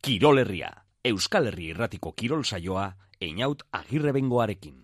Kirol Herria, Euskal Herri Irratiko kirol saioa, Einaut Agirrebengoarekin.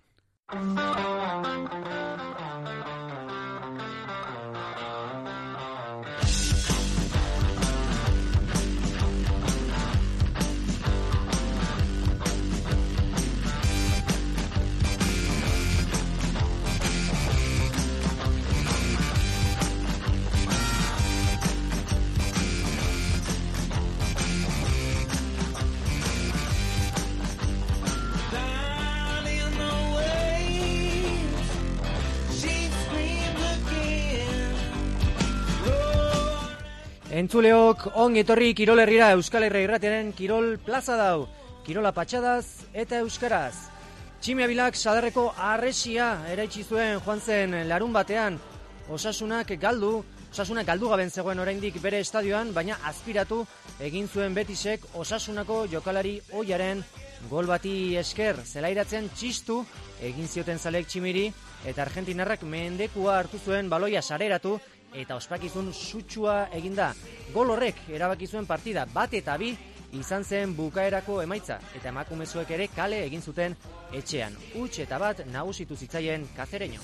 Entzuleok, ongi etorri Kirol Herrira, Euskal Herria Irratiaren Kirol Plaza dau. Kirola patxadaz eta euskaraz. Tximi Abilak Sadarreko harresia eraitsi zuen joan zen larun batean. Osasunak galdu gaben zegoen oraindik bere estadioan, baina aspiratu egin zuen Betisek Osasunako jokalari ohiaren gol bati esker. Zelairatzen txistu egin zioten zaleek Tximiri eta argentinarrak mendekua hartu zuen, baloia sareratu eta ospakizun sutsua eginda. Gol horrek erabaki zuen partida 1-2 izan zen bukaerako emaitza, eta emakumezuek ere kale egin zuten etxean. 1-1 nagusitu zitzaien Kazereño.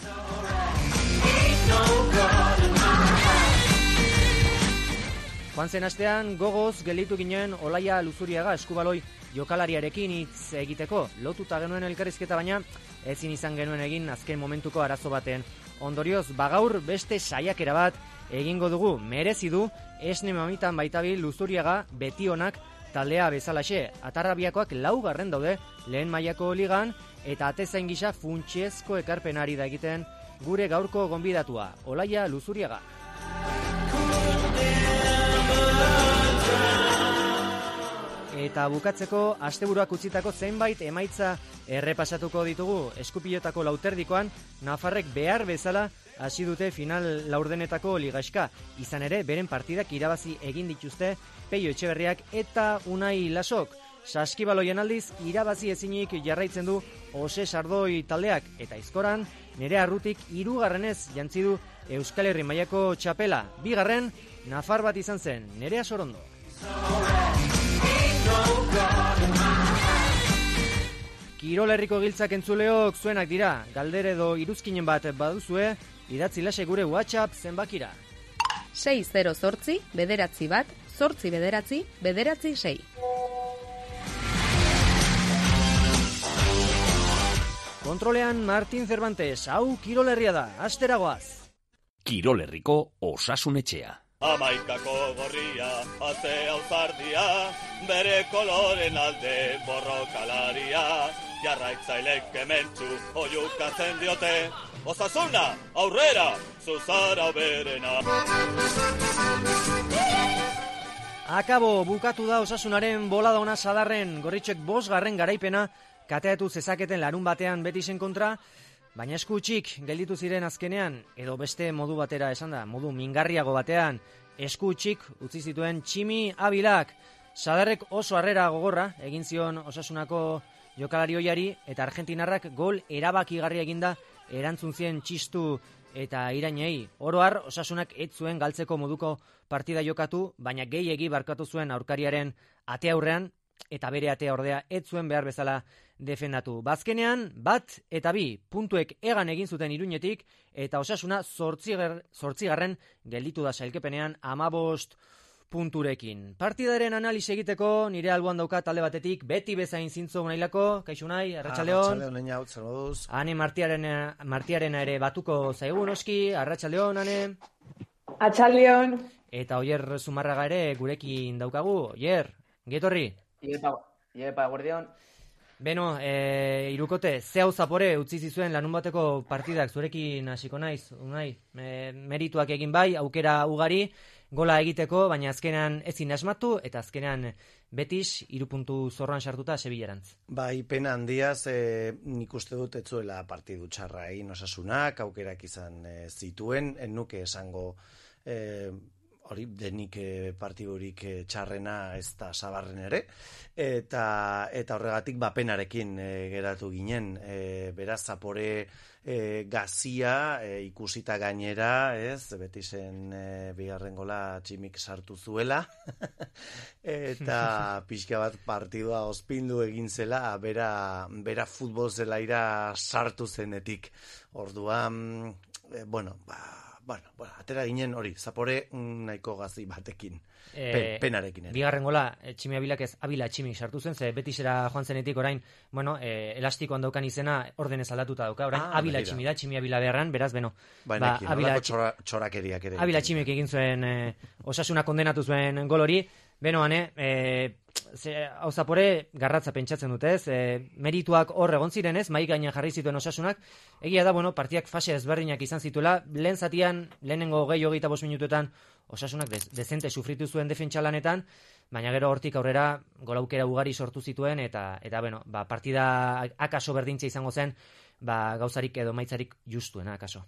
Joan zen astean gogoz gelditu ginen Olaia Luzuriaga eskubaloi jokalariarekin hitz egiteko. Lotuta genuen elkarrizketa, baina ezin izan genuen egin azken momentuko arazo baten ondorioz. Bagaur beste saiakera bat egingo dugu, merezi du, esne mamitan baitabil Luzuriaga beti onak taldea bezalaxe. Atarrabiakoak 4. daude lehen mailako ligan, eta atezain gisa funtsezko ekarpenari da egiten gure gaurko gonbidatua, Olaia Luzuriaga. Eta bukatzeko, asteburuak utzitako zenbait emaitza errepasatuko ditugu. Eskupilotako lauterdikoan, nafarrek behar bezala hasi dute final laurdenetako ligaxka. Izan ere, beren partidak irabazi egin dituzte Peio Etxeberriak eta Unai Lasok. Saskibaloien aldiz, irabazi ezinik jarraitzen du Ose Sardoi taldeak, eta aizkoran, Nerea Arrutik 3. jantzi du Euskal Herri mailako txapela. 2. Nafar bat izan zen, Nerea Sorondo. Kirol Herriko giltzak entzuleok zuenak dira. Galdere edo iruzkinen bat baduzue, idatzi lase gure WhatsApp zenbakira. 608 bederatzi bat, 8 bederatzi, bederatzi 6. Kontrolean Martin Cervantes, hau Kirol Herria da, asteragoaz. Kirol Herriko Osasunetxea. Amaikako gorria, atzea uzardia, bere koloren alde borrokalaria, jarraitzailek kementsu oiukatzen diote, Osasuna, aurrera, zuzara berena. Akabo, bukatu da Osasunaren bolada ona Sadarren, Gorritxek 5. garaipena kateatu zezaketen larun batean Betisen kontra, baina esku txik gelditu ziren azkenean, edo beste modu batera esan da, modu mingarriago batean, esku txik utzi zituen Tximi Abilak. Sadarrek oso harrera gogorra egin zion Osasunako jokalari ohiari, eta argentinarrak gol erabakigarria eginda erantzun zien txistu eta irainei. Oro har, Osasunak ez zuen galtzeko moduko partida jokatu, baina gehiegi barkatu zuen aurkariaren ate aurrean, eta bere atea ordea ez zuen behar bezala defendatu. Bazkenean, 1-2 puntuek egan egin zuten Iruñetik, eta Osasuna 8. gelditu da sailkapenean 15 punturekin. Partidaren analisi egiteko nire alboan dauka talde batetik beti bezain zintzo Unailako. Kaixo Unai, arratsaldeon. Arratsaldeon, Ane Martiarena ere batuko zaigu noski, arratsaldeon, Ane. Arratsaldeon. Eta Oier Zumarraga ere gurekin daukagu. Oier, getorri. Iepa, guardion. Beno, Irukote, ze hau zapore utzi zizuen larun bateko partidak, zurekin hasiko naiz, Unai. Merituak egin bai, aukera ugari, gola egiteko, baina azkenean ezin asmatu, eta azkenean Betis 3 puntu zorroan sartuta Sevillarantz. Bai, pena handiaz, nik uste dut etzuela partidu txarra egin Osasunak, aukerak izan zituen, nuke esango hori denik partidurik txarrena ez da Sabarren ere, eta horregatik penarekin geratu ginen, beraz Zapore gazia ikusita gainera, ez, Betisen bigarren gola Tximik sartu zuela, eta pixka bat partidua ospindu egin zela, bera futbol zelaira sartu zenetik. Orduan, atera ginen hori, Zapore nahiko gazi batekin, penarekin. Bigarren gola, Tximi Abilak ez Abila Tximik sartu zen, ze Betisera joan zenetik orain, elastikoan daukan izena ordenez aldatuta dauka, orain Abila Tximi da, Tximi Abila beharran, beraz, Abila txorakeriak ere. Abila Tximik egin zuen, Osasuna kondenatu zuen gol hori, hau Zapore garratza pentsatzen dute, ez? Merituak hor egon ziren, ez? Mai gainean jarri zituen Osasunak. Egia da, partiak fase ezberdinak izan zituela. Lehen zatian, lehenengo 25 minutuetan Osasunak dezente sufritu zuen defentsa lanetan, baina gero hortik aurrera gol aukera ugari sortu zituen eta partida akaso berdintza izango zen, gauzarik edo maitzarik justuena akaso.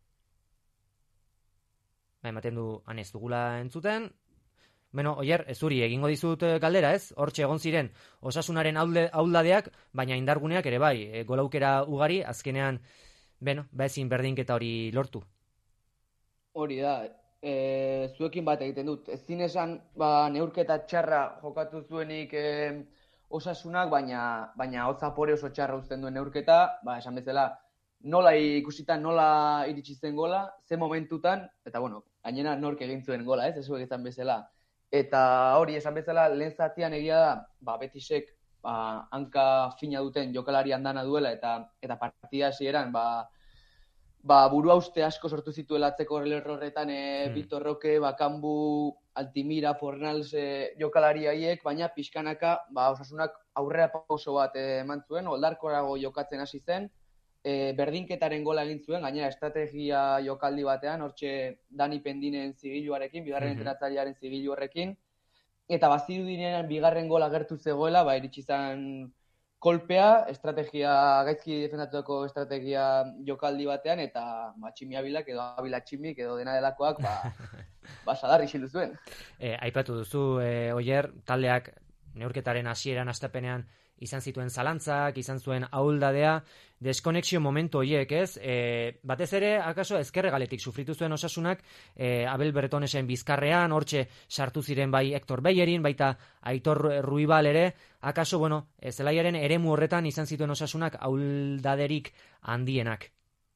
Ematen du anez dugula entzuten. Oier, zuri egingo dizut galdera, ez? Hortxe egon ziren Osasunaren ahuldadeak, baina indarguneak ere bai, gol aukera ugari, azkenean, ezin berdinketa hori lortu. Hori da, zuekin bat egiten dut. Ezin esan, neurketa txarra jokatu zuenik Osasunak, baina Zapore oso txarra uzten duen neurketa, esan bezala, nola ikusita, nola iritsi zen gola, ze momentutan, eta gainera nork egin zuen gola, ez zuek izan bezala. Eta hori esan bezala, lehen zatian egia da, Betisek hanka fina duten jokalari andana duela eta partida hasieran burua uste asko sortu zituela atzeko errorretan Vitor Roque, Bakambu, Altimira, Fornals jokalari haiek, baina pixkanaka Osasunak aurrera pauso bat eman zuen, oldarkorago jokatzen hasi zen, berdinketaren gola egin zuen, gainera estrategia jokaldi batean, hortxe Dani Pendinen zigiluarekin, bigarren entrenatzailearen zigilu horrekin, eta bazirudinen bigarren gola agertu zegoela, iritsi zen kolpea, estrategia, gaizki defendatutako estrategia jokaldi batean, eta Tximi Abilak edo Abila Tximik edo dena delakoak, sadar isildu zuen. Aipatu duzu, Oier, taldeak neurketaren hasieran hastapenean izan zituen zalantzak, izan zuen ahuldadea, deskonexio momentu horiek, ez? Batez ere, akaso, ezkerregaletik sufritu zuen Osasunak, Abel Bretonesen bizkarrean, hortxe sartu ziren bai Hector Bellerin, baita Aitor Ruibal ere, akaso, zelaiaren eremu horretan izan zituen Osasunak ahuldaderik handienak.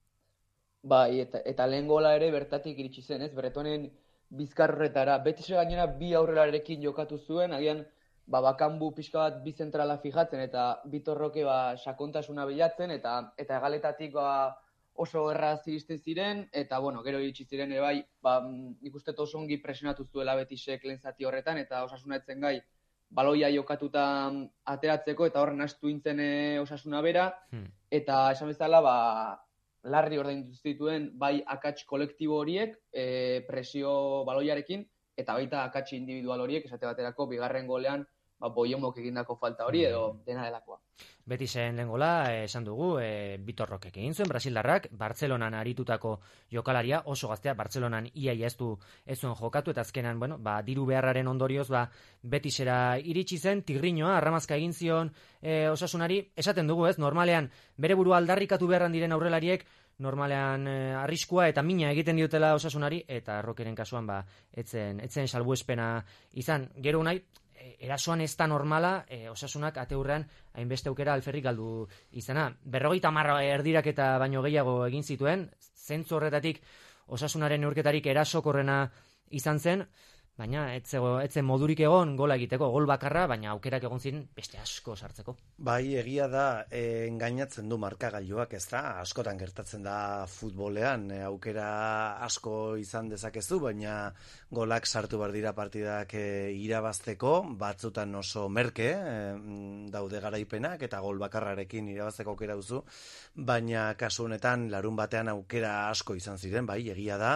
Eta lehen gola ere bertatik iritsi zen, ez? Bretonen bizkarretara, Betise gainera bi aurrelarekin jokatu zuen, agian Bakambu pixka bat bi zentrala fijatzen eta Vitor Roque sakontasuna bilatzen eta egaletatik oso erraz iristen ziren eta gero iritsi ziren ere bai, nik uste oso ongi presionatu zuela Betisek lehen zati horretan eta Osasuna etzen gai baloia jokatuta ateratzeko eta horren astu intzen Osasuna bera eta esan bezala larri ordaindu zituen bai akats kolektibo horiek presio baloiarekin eta baita akats individual horiek esate baterako bigarren golean Boiomok egindako falta hori edo dena delakoa. Betisen lehen gola, esan dugu, Vitor Roquek egin zuen, Brasildarrak, Bartzelonan aritutako jokalaria, oso gaztea, Bartzelonan iaia ez zuen jokatu, eta azkenan, diru beharraren ondorioz, Betisera iritsi zen, Tigriñoa, arramazka egin zion Osasunari, esaten dugu ez, normalean, bere burua aldarrikatu beharran diren aurrelariek, normalean arriskua eta mina egiten diotela Osasunari, eta Roqueren kasuan, etzen salbuespena izan, gero nahi, erasoan ez da normala, Osasunak ateurrean hainbeste aukera alferrik galdu izana. 50 erdirak eta baino gehiago egin zituen, zentzu horretatik Osasunaren neurketarik erasokorrena izan zen, baina etzen modurik egon gola egiteko, gol bakarra, baina aukerak egon ziren beste asko sartzeko. Bai, egia da, engainatzen du markagailuak, ez da, askotan gertatzen da futbolean, aukera asko izan dezakezu, baina golak sartu behar dira partidak irabazteko, batzutan oso merke, daude garaipenak, eta gol bakarrarekin irabazteko aukera duzu, baina kasu honetan larun batean aukera asko izan ziren, bai, egia da,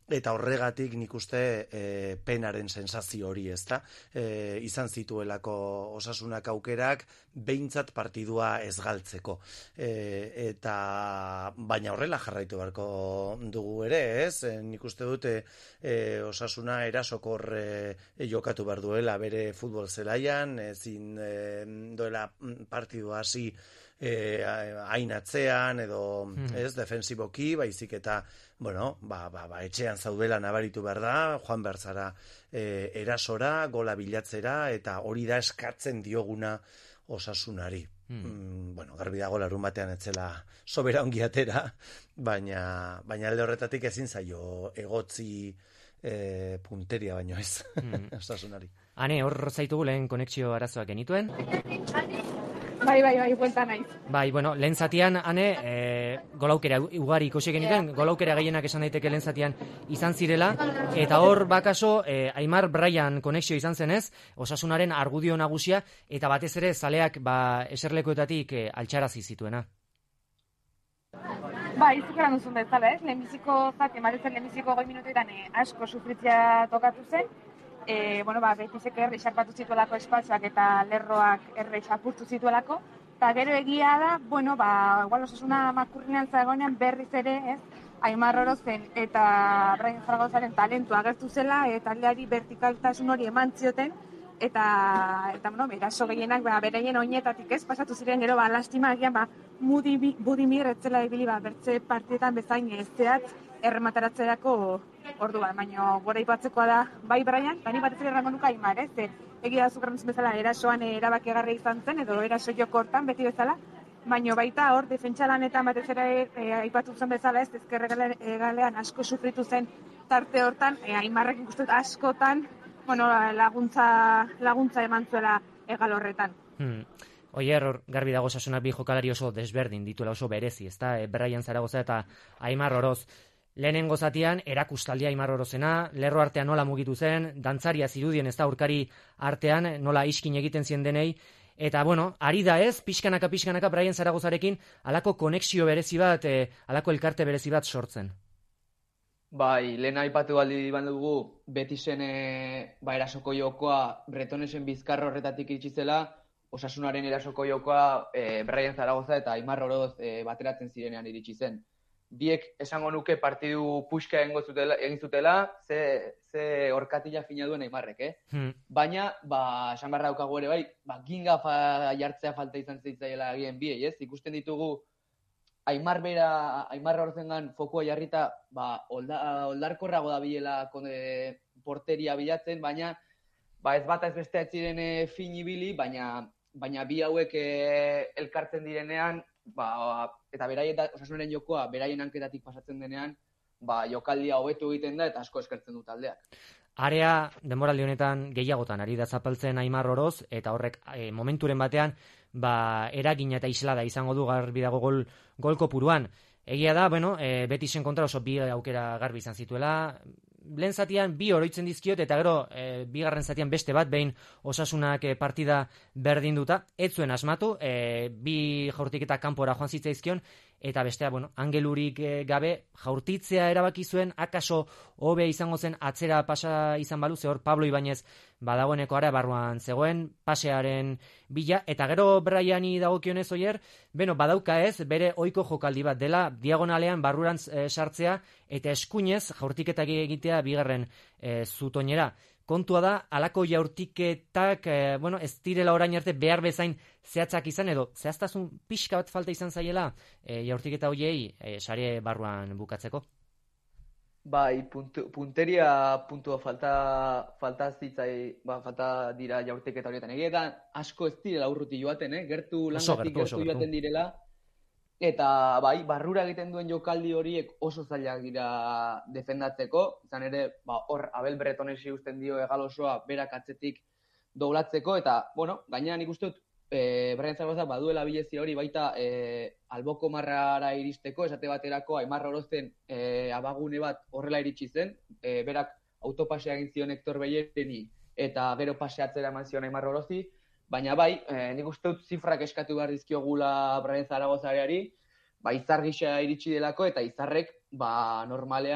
Eta horregatik nik uste penaren sensazio hori, ezta? Izan zituelako Osasunak aukerak behintzat partidua ez galtzeko. Eta baina horrela jarraitu beharko dugu ere, ez? Nik uste dut Osasuna erasokor jokatu behar duela bere futbol zelaian, ezin doela partidua hasi hain atzean edo ez defensiboki, baizik eta bueno, etxean zaudela nabaritu behar da, joan behar zara erasora, gola bilatzera, eta hori da eskatzen dioguna Osasunari. Bueno, garbi dago larun batean etzela sobera ongi atera, baina alde horretatik ezin zaio egotzi punteria baino ez Osasunari. Ane, hor zaitugu lehen konexio arazoak genituen. Bai, buelta naiz. Bai, bueno, lehen zatian, Ane, golaukera ugari ikusi genituen, golaukera gehienak esan daiteke lehen zatian izan zirela, eta hor bakaso, Aimar Brian konexio izan zenez, Osasunaren argudio nagusia, eta batez ere zaleak eserlekuetatik altxarazi zituena. Bai, zukeran duzun bezala, ez? Lehenbiziko zati, lehenbiziko 20 minutuetan asko sufritzea tokatu zen, Betisek erre xarpatu zituelako espazioak eta lerroak erre xapurtu zituelako. Eta gero egia da, igual Osasuna makurrinean zagoenean berriz ere, ez? Aimar Orozen eta Brian Zaragozaren talentua agertu zela, eta taldeari vertikaltasun hori eman zioten, eta eraso gehienak beraien oinetatik ez, pasatu ziren gero, lastima egian, Budimir etzela ibili, bertze partietan bezain ez zehatz, erremataratzerako orduan, baina gora ipatzekoa da, bai Brian, bani batez ere errango nuka Aimar, ez? Egia da zukarren bezala erasoan erabakigarria izan zen, edo eraso joko hortan beti bezala, baina baita hor, defentsa lanetan batez ere aipatu zen bezala, ez? Ezkerregalean asko sufritu zen tarte hortan, Aimarrek ikusten askotan, laguntza eman zuela egal horretan. Oier, garbi dago Osasunak bi jokalari oso desberdin dituela, oso berezi, ezta? Brian Zaragoza eta Aimar Oroz. Lehenengo zatian, erakustaldia Aimar Orozena, lerro artean nola mugitu zen, dantzaria zirudien ez da aurkari artean, nola iskin egiten zien denei, eta ari da ez, pixkanaka Brian Zaragozarekin, alako konexio berezi bat, alako elkarte berezi bat sortzen. Bai, lehen aipatu baldi dugu, Betisen erasoko jokoa Bretonesen bizkarro horretatik iritsi zela, Osasunaren erasoko jokoa Brian Zaragoza eta Aimar Oroz bateratzen zirenean iritsi zen. Biek esango nuke partidu puxka egin zutela, ze orkatila fina duen Aimarrek, Baina, esan beharra daukagu ere bai, ginga jartzea falta izan zitzaiela egien biei, ez? Ikusten ditugu Aimar Orozengan fokua jarrita, oldarkorrago da bilela porteria bilatzen, baina ez bata ez bestea ez ziren fin ibili, baina bi hauek elkartzen direnean, eta Osasunaren jokoa beraien hanketatik pasatzen denean, jokaldia hobetu egiten da eta asko eskertzen du taldeak. Area denboraldi honetan gehiagotan ari da zapaltzen Aimar Oroz, eta horrek momenturen batean eragina eta islada izango du garbi dago gol kopuruan. Egia da, Betisen kontra oso bi aukera garbi izan zituela, lehen zatian bi oroitzen dizkiot, eta gero bigarren zatian beste bat, behin Osasunak partida berdinduta, ez zuen asmatu, bi jaurtiketa kanpora joan zitzaizkion, eta bestea, angelurik gabe jaurtitzea erabaki zuen, akaso hobe izango zen atzera pasa izan balu, ze hor Pablo Ibañez badagoeneko ara barruan zegoen, pasearen bila, eta gero Briani dagokionez Oier, badauka ez, bere ohiko jokaldi bat dela, diagonalean barruran sartzea, eta eskuinez jaurtiketak egitea bigarren zutoinera. Kontua da, alako jaurtiketak, ez direla orain arte behar bezain zehatzak izan, edo zehaztasun pixka bat falta izan zaiela jaurtiketa hoiei sare barruan bukatzeko? Bai, punteria puntua falta zitzai, falta dira jaurtiketa horietan. Egia da, asko ez direla urruti joaten, gertu langatik gertu joaten direla, eta barrura egiten duen jokaldi horiek oso zailak dira defendatzeko, izan ere, hor Abel Bretonesi uzten dio egal osoa berak atzetik doblatzeko, eta, gainean ikusten dut, Brian Zaragoza baduela bilezi hori baita alboko marrara iristeko, esate baterako Aimar Orozen abagune bat horrela iritsi zen, berak autopasea egin zion Hector Bellereni eta gero paseatzera eman zion Aimar Orozi, baina nik uste dut zifrak eskatu behar dizkiogula Brian Zaragozareari, izar gisa iritsi delako eta izarrek normalean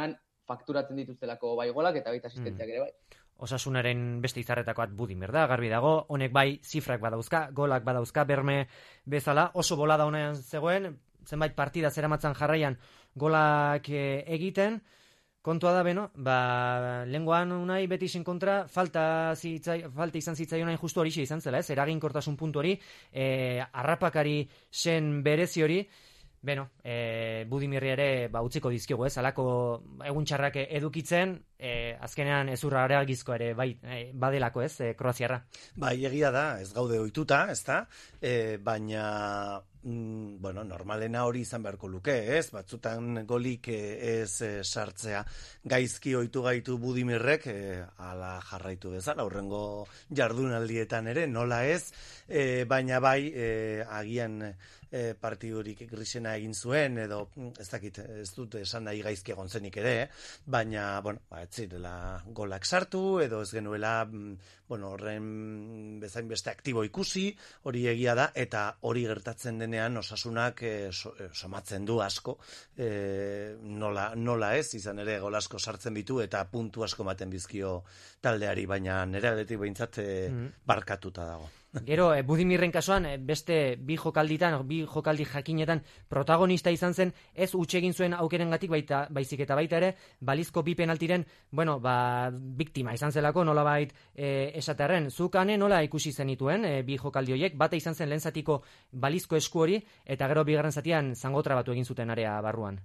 fakturatzen dituztelako bai golak eta baita asistentziak ere bai. Osasunaren beste izarretako bat Budimir da, garbi dago, honek bai zifrak badauzka, golak badauzka, berme bezala, oso bolada honean zegoen, zenbait partida zeramatzan jarraian golak egiten, kontua da, lehengoan unai Betizen kontra, falta izan zitzaion hain justu hori izan zela, eraginkortasun puntu hori, harrapakari zen berezi hori, Budimirri ere utziko dizkigu, alako egun txarrak edukitzen, azkenean ezurra areagizko ere badelako, Kroaziarra. Bai, egia da, ez gaude ohituta, ezta? Baina normalena hori izan beharko luke, ez? Batzutan golik ez sartzea. Gaizki ohitu gaitu Budimirrek, ala jarraitu bezala, aurrengo jardunaldietan ere, nola ez, baina bai, agian partidurik grisena egin zuen, edo ez dakit, ez dut esan nahi gaizki egon zenik ere, baina, ez zirela golak sartu, edo ez genuela, horren bezain beste aktibo ikusi, hori egia da, eta hori gertatzen denean Osasunak somatzen du asko, nola ez, izan ere gol asko sartzen bitu, eta puntu asko ematen bizkio taldeari, baina nire aldetik behintzat barkatuta dago. Gero, Budimirren kasuan, beste bi jokaldi jakinetan protagonista izan zen, ez huts egin zuen aukerengatik baizik eta baita ere, balizko bi penaltiren, biktima izan zelako, nolabait esatearren. Zuk ane nola ikusi zenituen bi jokaldi horiek, bata izan zen lehen zatiko balizko esku hori, eta gero bigarren zatian zangotra batu egin zuten area barruan.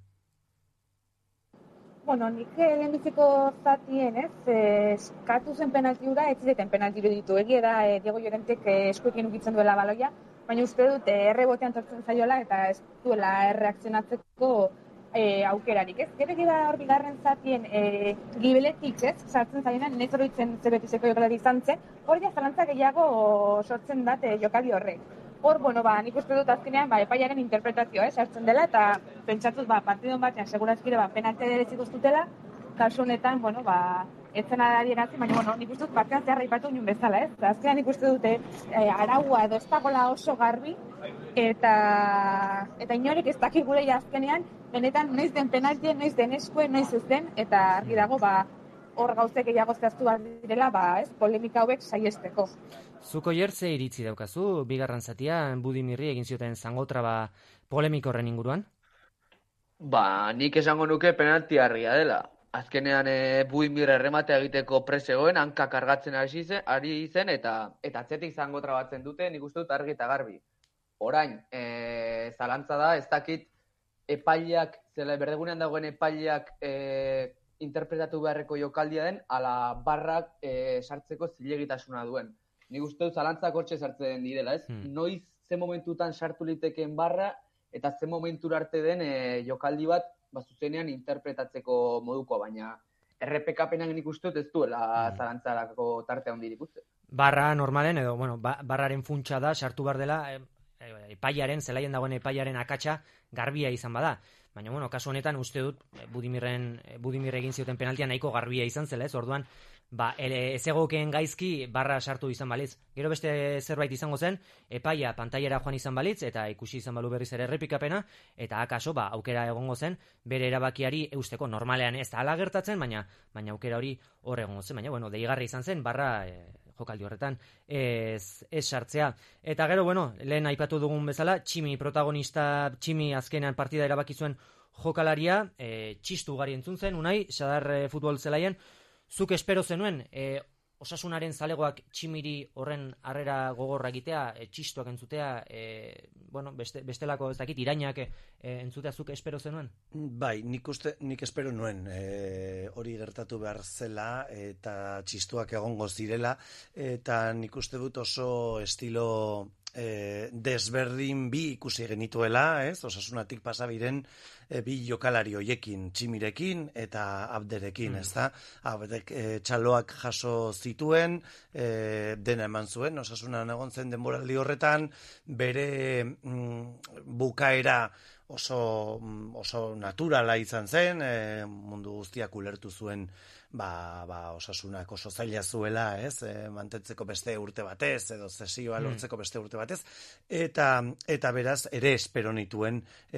Nik lehenbiziko zatien, eskatu zen penalti hura, ez zireten penalti ditu. Egia da, Diego Llorentek eskuekin ukitzen duela baloia, baina uste dut errebotean tortzen zaiola eta ez duela erreakzionatzeko aukerarik, ez? Gero gira hor bigarren zatien gibeletik, sartzen zaionan, nez horitzen Betiseko jokalari izan zen, hori zalantza gehiago sortzen dat jokali horrek. Hor, nik uste dut azkenean, epaiaren interpretazioa, sartzen dela, eta pentsatuz, partidon batean, segurazkire, penaltia ere zituztutela, kasu honetan, etzen adierazien, baina, nik uste dut partidan zeharra ipatu nion bezala, ez? Azkenean nik uste dute araua edo ez dagoela oso garbi, eta inorik ez dakik gure azkenean, benetan, noiz den penaltien, noiz den eskuen, noiz ez den, eta argi dago, hor gauzek egiago zehaztu bat direla, polemika hauek saiesteko. Zuko jertze iritzi daukazu, bigarren zatian Budimirri egin zioten zangotra polemiko horren inguruan? Nik esango nuke penalti argia dela. Azkenean Budimir errematea egiteko presegoen, hanka kargatzen ari zen, eta atzetik zangotra batzen dute, nik uste dut argi eta garbi. Orain, zalantza da, ez dakit epaileak, zela berdegunean dagoen epaileak interpretatu beharreko jokaldia den, ala barrak sartzeko zilegitasuna duen. Nik uste dut zalantzak hortxe sartzen direla, ez? Noiz ze momentutan sartu litekeen barra, eta ze momentura arte den jokaldi bat, zuzenean interpretatzeko moduko, baina errepekapenan nik uste dut ez duela zalantzarako tarte handirik uste. Barra normalen, edo, barraren funtsa da, sartu behar dela, epaiaren, zelaien dagoen epaiaren akatsa garbia izan bada. Baina, kasu honetan uste dut Budimir egin zioten penaltia nahiko garbia izan zela, ez? Orduan, ez egokeen gaizki barra sartu izan balitz. Gero beste zerbait izango zen, epaia pantailara joan izan balitz, eta ikusi izan balu berriz ere errepikapena, eta akaso, aukera egongo zen, bere erabakiari eusteko normalean ez da ala gertatzen, baina aukera hori hor egongo zen. Baina, deigarri izan zen, barra jokaldi horretan ez sartzea. Eta gero, lehen aipatu dugun bezala, Tximi protagonista, Tximi azkenean partida erabaki zuen jokalaria, txistu ugari entzun zen, Unai, Sadar futbol zelaien, zuk espero zenuen, Osasunaren zalegoak Tximiri horren harrera gogorra egitea, txistuak entzutea, bestelako ez dakit, irainak entzutea zuk espero zenuen? Bai, nik espero nuen hori gertatu behar zela eta txistuak egongo zirela, eta nik uste dut oso estilo desberdin bi ikusi genituela, ez? Osasunatik pasabiren bi jokalari hoiekin, Tximirekin eta Abderekin, ez da? Abdek txaloak jaso zituen, dena eman zuen, Osasunan egon zen denboraldi horretan, bere bukaera oso naturala izan zen, mundu guztiak ulertu zuen osasunak oso zaila zuela, ez, mantentzeko beste urte batez, edo zesioa lortzeko beste urte batez, eta beraz, ere espero nituen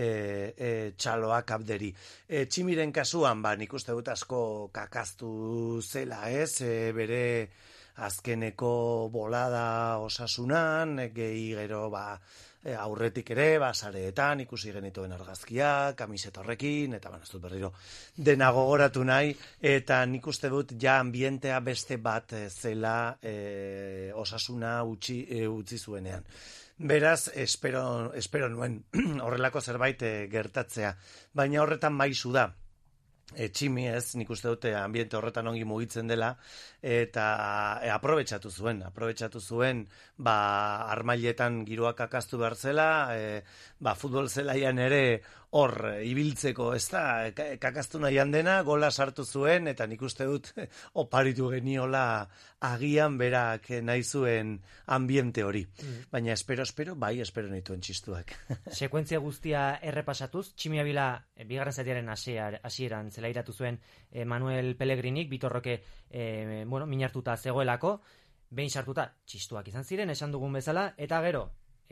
txaloak Abderi. Tximiren kasuan, nik uste dut asko kakaztu zela, ez, bere azkeneko bolada osasunan, gehi gero, aurretik ere, sareetan, ikusi genituen argazkiak, kamiseta horrekin, eta ez dut berriro dena gogoratu nahi, eta nik uste dut ja ambientea beste bat zela osasuna utzi zuenean. Beraz, espero nuen horrelako zerbait gertatzea, baina horretan maizu da. Tximi ez, nik uste dute ambiente horretan ongi mugitzen dela, eta aprobetxatu zuen, armailetan giroak akaztu behar zela, futbol zelaian ere hor ibiltzeko, ez da, kakaztu nahian dena, gola sartu zuen, eta nik uste dut oparitu geniola agian berak nahi zuen ambiente hori. Baina espero nituen txistuak. Sekuentzia guztia errepasatuz, Tximi Abila bigarren zatiaren hasieran zelairatu zuen Manuel Pellegrinik, Bitorroke minartuta zegoelako, behin sartuta txistuak izan ziren, esan dugun bezala, eta gero,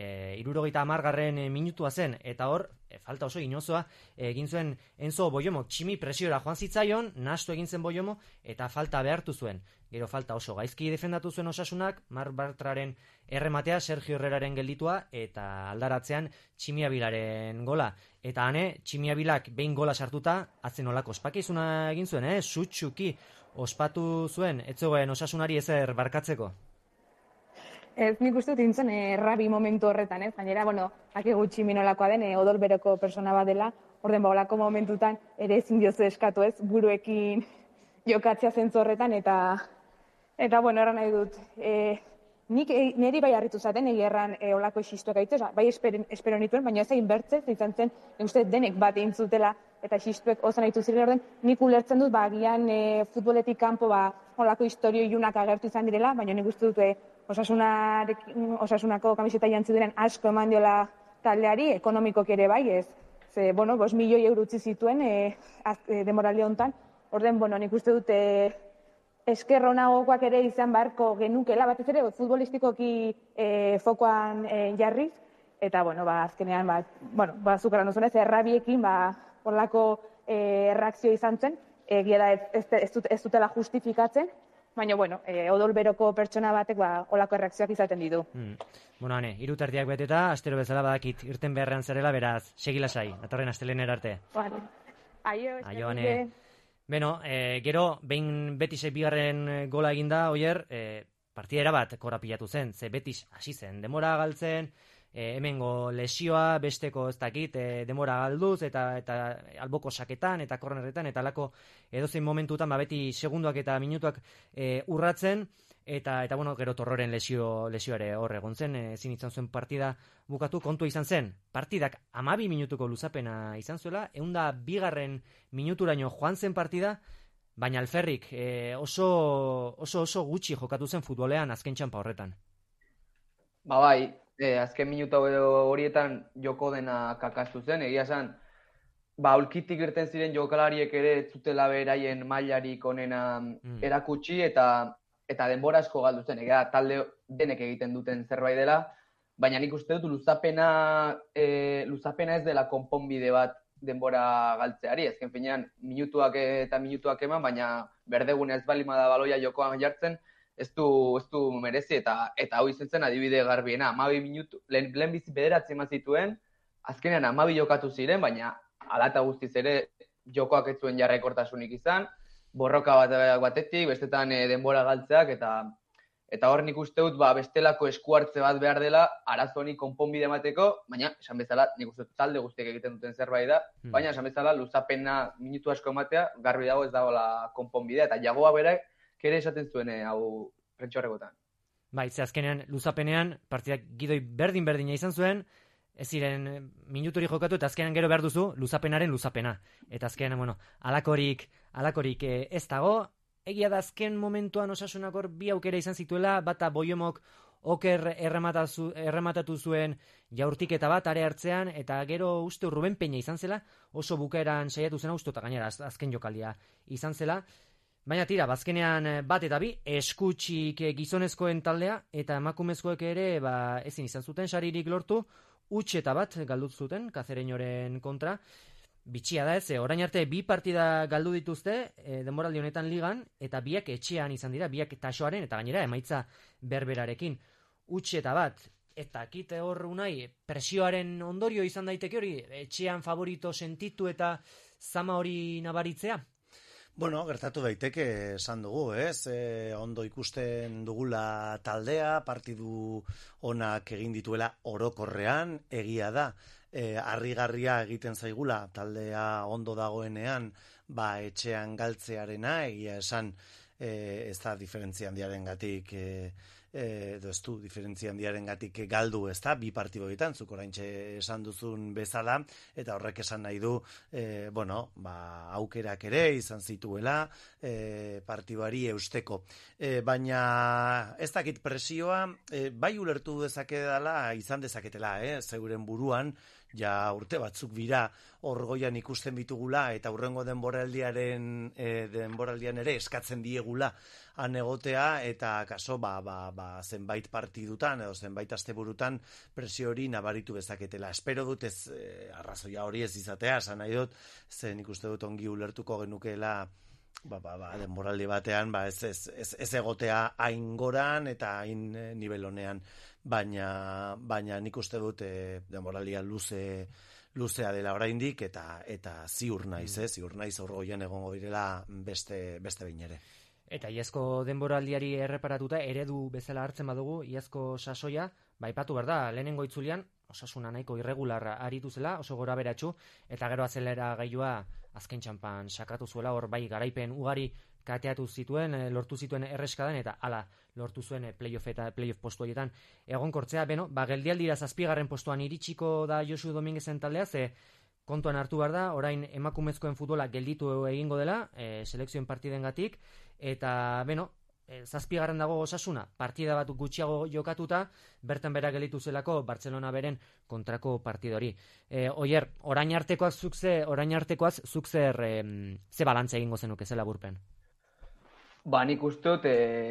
70. minutua zen, eta hor, falta oso inozoa, egin zuen Enzo Boyomo, Tximi presiora joan zitzaion, nahastu egin zen Boyomo, eta falta behartu zuen. Gero falta oso gaizki defendatu zuen Osasunak, Marc Bartraren errematea, Sergio Herreraren gelditua, eta aldaratzean Tximi Abilaren gola. Eta Tximi Abilak behin gola sartuta, atzen olako ospakizuna egin zuen, sutsuki ospatu zuen, etzegoen Osasunari ezer barkatzeko. Ez, nik uste dut intzen errabi momentu horretan, gainera, akigu Tximi nolakoa den, odolberoko persona bat dela, orden olako momentutan ere ezin diozu eskatu, ez, buruekin jokatzea zentzu horretan, eta erran nahi dut, niri bai harritu zaten, erran olako xistuak aitu, bai espero nituen, baina ez egin bertzez, izan zen, uste denek bat egin zutela, eta xistuek osan aitu ziren orden, nik ulertzen dut, agian futboletik kanpo, olako historio ilunak agertu izan direla, baina nik uste dut, Osasunako kamiseta jantzi diren asko eman diola taldeari, ekonomikoki ere bai, ez. 5 milioi euro utzi zituen denboraldi honetan. Orden, nik uste dut eskerronagokoak ere izan beharko genukela, batez ere, futbolistikoki fokoan jarriz, eta, azkenean, zukaran duzunez, errabiekin, horlako erreakzio izan zen, egia da ez dutela justifikatzen, baina, odolberoko pertsona batek olako erreakzioak izaten ditu. 3:30 beteta, astero bezala badakit irten beharrean zerela, beraz, segilasai, datorren astelener arte. Aio, Gero, behin Betisek bigarren gola eginda, Oier, partidera bat korapilatu zen, ze Betis hasi zen, demora galtzen, hemengo lesioa, besteko ez dakit, demora galduz, eta alboko saketan, eta kornerretan, eta alako edozein momentutan, beti segunduak eta minutuak urratzen, eta gero Torroren lesioare hor egon zen, ezin izan zuen partida bukatu, kontua izan zen, partidak 12 minutuko luzapena izan zuela, 102. minuturaino joan zen partida, baina Alferrik oso gutxi jokatu zen futbolean azken txanpa horretan. Bai, azken minutu horietan joko dena kakaztu zen, egia esan, aulkitik irten ziren jokalariek ere ez zutela beraien mailarik onena erakutsi eta denbora asko galdu zen, egia talde denek egiten duten zerbait dela, baina nik uste dut luzapena ez dela konponbide bat denbora galtzeari, ezken finean minutuak eta minutuak eman, baina berdegune ez balima da baloia jokoan jartzen, ez du merezi, eta hau izan zen adibide garbiena, 12 minutu, lehen bizi 9 eman zituen, azkenean 12 jokatu ziren, baina alata guztiz ere jokoak ez zuen jarraikortasunik izan, borroka batetik, bestetan denbora galtzeak, eta hor nik uste dut bestelako eskuartze bat behar dela, arazo honi konponbide emateko, baina esan bezala, nik uste dut talde guztiek egiten duten zerbait da, baina esan bezala luzapena minutu asko ematea, garbi dago ez dagoela konponbidea, eta jagoa berak, ere esaten zuen hau prentxorrekotan. Ze azkenean, luzapenean, partidak gidoi berdin-berdina izan zuen, ez ziren minuturi jokatu, eta azkenean gero behar duzu, luzapenaren luzapena. Eta azkenean, alakorik ez dago, egia da azken momentuan Osasunak hor bi aukera izan zituela, bata Boyomok Oker errematatu zuen jaurtiketa bat are hartzean, eta gero uste Ruben Peña izan zela, oso bukaeran saiatu zena uste, eta gainera azken jokaldia izan zela. Baina tira, bazkenean bat eta bi, eskutxik gizonezkoen taldea, eta emakumezkoek ere ezin izan zuten saririk lortu, huts eta bat galdut zuten Kazereñoren kontra. Bitxia da ez, orain arte bi partida galdu dituzte denboraldi honetan ligan, eta biak etxean izan dira, biak tasoaren, eta gainera emaitza berberarekin. Huts eta bat, eta kite hor unai, presioaren ondorio izan daiteke hori, etxean favorito sentitu eta zama hori nabaritzea? Bueno, gertatu daiteke esan dugu, ez? Ondo ikusten dugula taldea, partidu onak egin dituela orokorrean, egia da. Harrigarria egiten zaigula taldea ondo dagoenean, etxean galtzearena, egia esan ez da diferentzia handiarengatik edo ez du diferentzia handiarengatik galdu, ez da, bi partidoetan, zuk oraintxe esan duzun bezala, eta horrek esan nahi du, aukerak ere izan zituela partiduari eusteko. Baina ez dakit presioa, bai ulertu dezakedala, izan dezaketela, zeuren buruan, ja urte batzuk bira hor goian ikusten ditugula eta hurrengo denboraldian ere eskatzen diegula han egotea, eta kaso zenbait partidutan edo zenbait asteburutan presio hori nabaritu bezaketela. Espero dut ez arrazoia hori ez izatea, esan nahi dut, zen ikuste dut ongi ulertuko genukeela denboraldi batean ez egotea hain goran eta hain nivel honean, baina nik uste dut denboraldia luzea dela oraindik, eta ziur naiz hor goian egongo direla beste behin ere. Eta iazko denboraldiari erreparatuta eredu bezala hartzen badugu, iazko sasoia, aipatu behar da, lehenengo itzulian, Osasuna nahiko irregularra aritu zela, oso gora beratxu, eta gero azelera gailua azken txampan sakatu zuela, hor bai garaipen ugari kateatu zituen, lortu zituen erreskadan, eta hala lortu zuen playoff postu horietan egonkortzea. Geldialdira 7. postuan iritsiko da Josu Dominguezen taldea, ze kontuan hartu behar da, orain emakumezkoen futbola gelditu egingo dela, selekzioen partidengatik, eta 7. dago Osasuna, partida bat gutxiago jokatuta, bertan bera gelditu zelako Barcelona beren kontrako partidori. Oier, orain artekoaz zuk zer ze balantza egingo zenuke zela burpen? Nik uste dut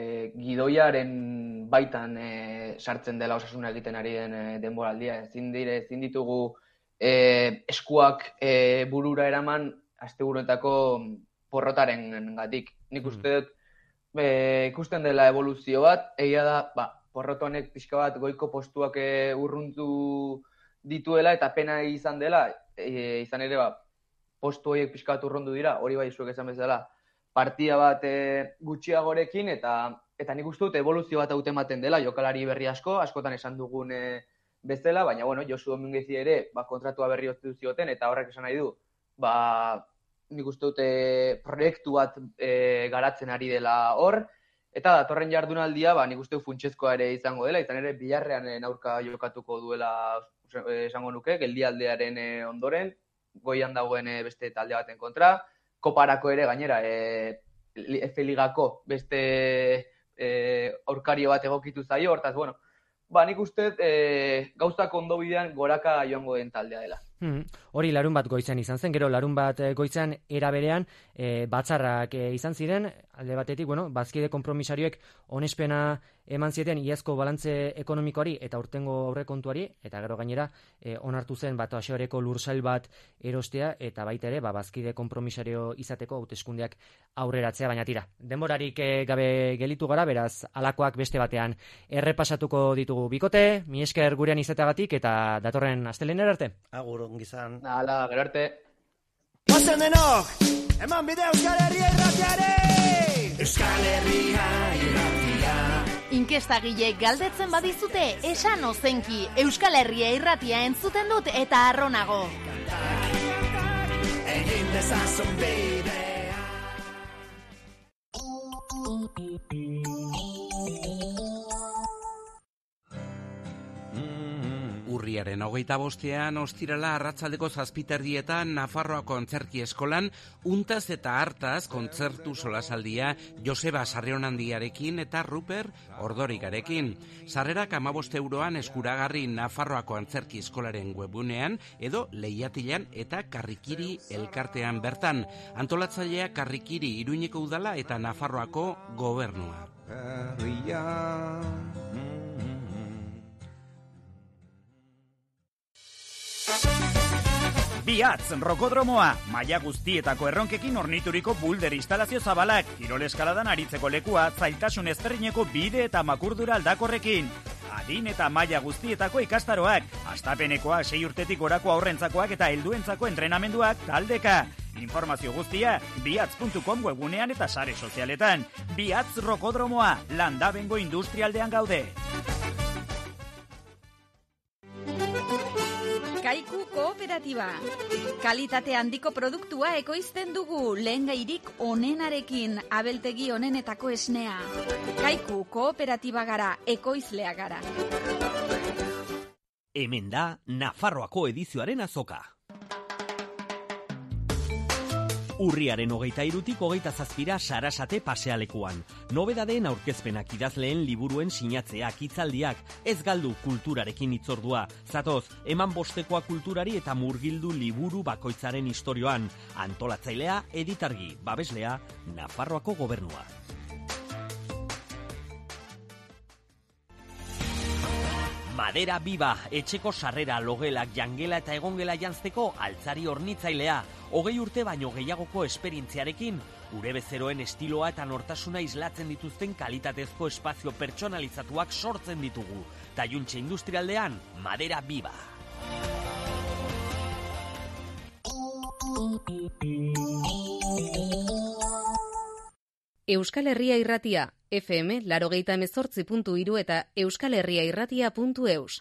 gidoiaren baitan sartzen dela Osasuna egiten ari den denboraldia. Ezin ditugu eskuak burura eraman asteburuetako porrotaren gatik. Nik uste dut ikusten dela evoluzio bat, egia da, porrot honek pixka bat goiko postuak urruntu dituela, eta pena izan dela, izan ere postu horiek pixka bat urrundu dira, hori bai zuek esan bezala, partida bat gutxiagorekin, eta nik uste dut evoluzio bat hauten baten dela, jokalari berri askotan esan dugun bezala, baina Josu Dominguezi ere kontratua berri ostu zioten, eta horrek esan nahi du, nik uste dute proiektu bat garatzen ari dela hor, eta datorren jardunaldia nik uste dut funtsezkoa ere izango dela, izan ere Bilarrean aurka jokatuko duela esango nuke, geldialdearen ondoren, goian dagoen beste talde baten kontra, koparako ere gainera F-ligako beste aurkario bat egokitu zaio, hortaz, nik uste gauzak ondo bidean goraka joango den taldea dela. Hori larun bat goizean izan zen, gero larun bat goizean era berean batzarrak izan ziren, alde batetik, bazkide konpromisarioek onespena eman zieten iazko balantze ekonomikoari eta urtengo aurrekontuari, eta gero gainera onartu zen Batoaxoreko lursail bat erostea, eta baita ere bazkide konpromisario izateko hauteskundeak aurreratzea, baina tira. Denborarik gabe gelitu gara, beraz alakoak beste batean errepasatuko ditugu. Bikote, mi esker gurean izateagatik eta datorren astelehenera arte. Agur ongizan. Hala, gero arte. Pasen denok, eman bide Euskal Herria irratiare! Euskal Herria irratia. Inkestagileek galdetzen badizute, esan ozenki, Euskal Herria irratia entzuten dut eta arronago. Egin dezazun bidea. Urriaren 25ean ostirala arratsaldeko 7:00 Nafarroako Antzerki Eskolan Untaz eta Hartaz kontzertu solasaldia Joseba Sarrionandiarekin eta Ruper Ordorikarekin. Sarrerak 15 euroan eskuragarri Nafarroako Antzerki Eskolaren webgunean edo Lehiatilan eta Karrikiri elkartean bertan. Antolatzailea Karrikiri Iruñeko udala eta Nafarroako gobernua. Biatz, rokodromoa, maila guztietako erronkekin ornituriko bulder instalazio zabalak, kirol eskaladan aritzeko lekua, zailtasun ezberdineko bide eta makurdura aldakorrekin. Adin eta maila guztietako ikastaroak, astapenekoa 6 urtetik gorako aurrentzakoak eta helduentzako entrenamenduak taldeka. Informazio guztia, biatz.com webgunean eta sare sozialetan. Biatz rokodromoa, Landabengo industrialdean gaude. Kaiku Kooperatiba. Kalitate handiko produktua ekoizten dugu, lehengairik onenarekin, abeltegi onenetako esnea. Kaiku Kooperatiba gara, ekoizlea gara. Hemen da Nafarroako edizioaren azoka. Urriaren 23tik 27 Sarasate pasealekuan. Nobedadeen aurkezpenak, idazleen liburuen sinatzeak, hitzaldiak, ez galdu kulturarekin hitzordua. Zatoz, eman bostekoa kulturari eta murgildu liburu bakoitzaren istorioan. Antolatzailea, editargi, babeslea, Nafarroako gobernua. Madera Biba, etxeko sarrera, logelak, jangela eta egongela jantzteko altzari hornitzailea. 20 urte baino gehiagoko esperientziarekin, gure bezeroen estiloa eta nortasuna islatzen dituzten kalitatezko espazio pertsonalizatuak sortzen ditugu. Taiuntxe industrialdean, Madera Biba. Euskal Herria Irratia, FM 88.3 eta euskalherriairratia.eus.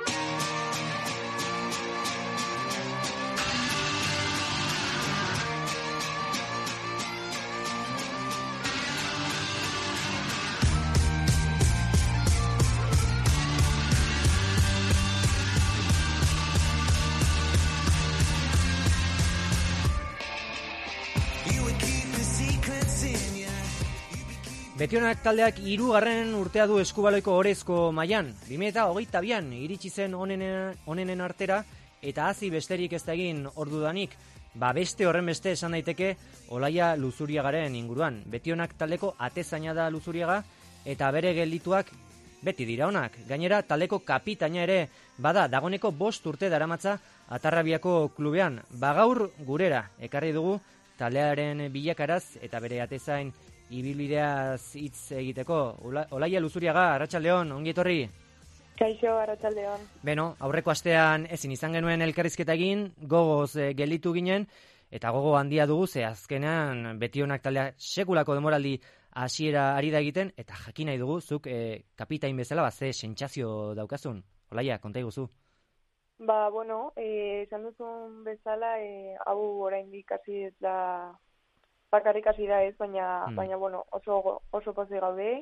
Betionak taldeak 3. urtea du Eskubaloiko Orezko mailan. 2022an iritsi zen onenen artera eta hasi besterik ez da egin ordudanik. Beste horren beste esan daiteke Olaia Luzuriagaren inguruan. Betionak taldeko atezaina da Luzuriaga eta bere geldituak beti dira onak. Gainera taldeko kapitaina ere bada, dagoneko 5 urte daramatza Atarrabiako klubean. Gaur gurera ekarri dugu taldearen bilakaraz eta bere atezain ibilbideaz hitz egiteko. Olaia Luzuriaga, arratsaldeon, ongi etorri. Kaixo, arratsaldeon. Beno, aurreko astean ezin izan genuen elkarrizketa egin, gogoz gelditu ginen, eta gogo handia dugu, ze azkenean Betionak taldea sekulako demoraldi hasiera ari da egiten, eta jakin nahi dugu, zuk kapitain bezala, ze sentsazio daukazun. Olaia, konta iguzu. Bueno, esan duzun bezala, hau oraindik hasi ez da, bakarrik hasi da ez, baina bueno, oso pozik gaude.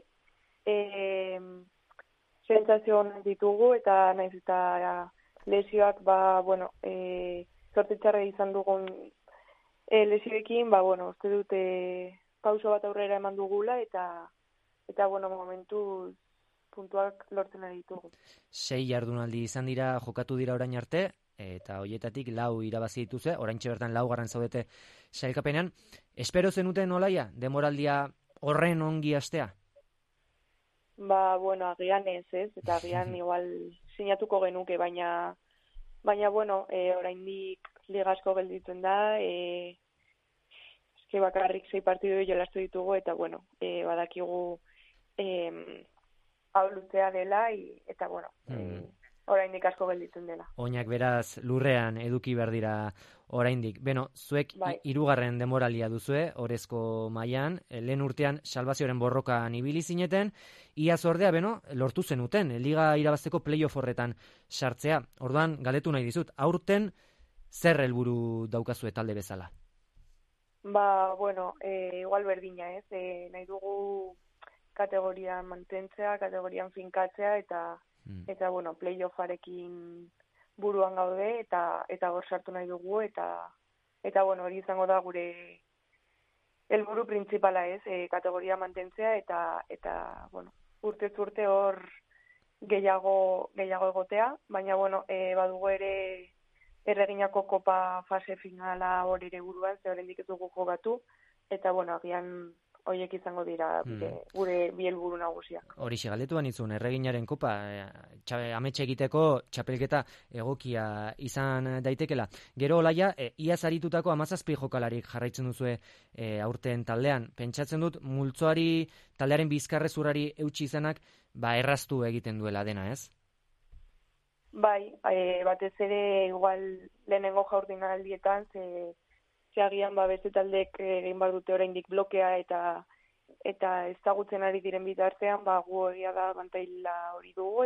Sentsazio onak ditugu eta naiz eta lesioak, bueno, zorte txarra izan dugun lesioekin, bueno, uste dute pauso bat aurrera eman dugula eta bueno, momentu puntuak lortzen ari ditugu. 6 jardunaldi izan dira, jokatu dira orain arte, eta hoietatik 4 irabazi dituze, oraintxe bertan 4. zaudete sailkapenean. Espero zenuten, Olaia, demoraldia horren ongi hastea? Bueno, agian ez, eta agian igual sinatuko genuke, baina bueno, oraindik liga asko gelditzen da, eske bakarrik 6 partidu jolastu ditugu, eta bueno, badakigu hau luzea dela, eta bueno, oraindik asko gelditzen dela. Oinak beraz lurrean eduki behar dira oraindik. Beno, zuek 3. demoralia duzue, Orezko mailan, lehen urtean salbazioaren borrokan ibili zineten, iaz ordea, lortu zenuten, liga irabazteko playoff horretan sartzea. Orduan, galdetu nahi dizut, aurten zer helburu daukazue talde bezala? Bueno, igual berdina, ez? Nahi dugu kategorian mantentzea, kategorian finkatzea, eta bueno, playoffarekin buruan gaude eta hor sartu nahi dugu eta bueno, hori izango da gure helburu printzipala, ez, kategoria mantentzea eta bueno, urtez urte hor gehiago egotea, baina bueno, badugu ere Erreginako kopa fase finala hor ere buruan, ze oraindik ez dugu jokatu, eta bueno, agian horiek izango dira gure bi helburu nagusiak. Horixe galdetu banitzun, Erreginaren kopa ametxe egiteko txapelketa egokia izan daitekela. Gero Olaia, iaz aritutako 17 jokalarik jarraitzen duzue aurten taldean. Pentsatzen dut multzoari taldearen bizkarrezurrari eutsi izanak erraztu egiten duela dena, ez? Bai, batez ere igual lehenengo jaurdinaldietan ze agian beste taldeek egin badute oraindik blokea eta ezagutzen ari diren bitartean, gu egia da bantaila hori dugu